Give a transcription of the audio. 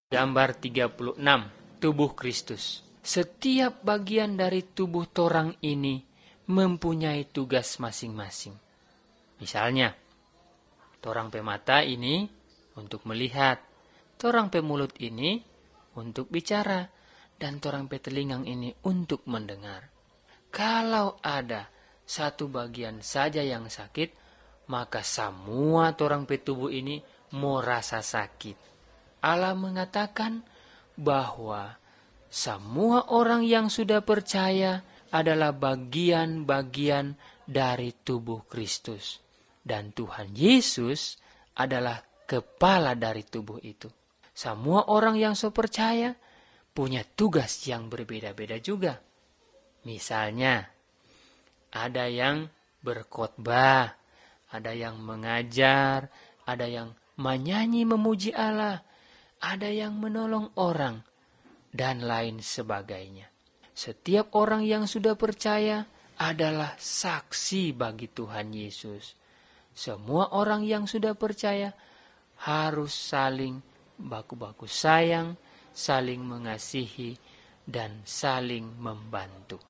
Gambar 36, tubuh Kristus. Setiap bagian dari tubuh torang ini mempunyai tugas masing-masing. Misalnya, torang pemata ini untuk melihat, torang pemulut ini untuk bicara, dan torang petelingang ini untuk mendengar. Kalau ada satu bagian saja yang sakit, maka semua torang petubuh ini mau rasa sakit. Allah mengatakan bahwa semua orang yang sudah percaya adalah bagian-bagian dari tubuh Kristus. Dan Tuhan Yesus adalah kepala dari tubuh itu. Semua orang yang percaya punya tugas yang berbeda-beda juga. Misalnya, ada yang berkhotbah, ada yang mengajar, ada yang menyanyi memuji Allah, ada yang menolong orang, dan lain sebagainya. Setiap orang yang sudah percaya adalah saksi bagi Tuhan Yesus. Semua orang yang sudah percaya harus saling baku-baku sayang, saling mengasihi, dan saling membantu.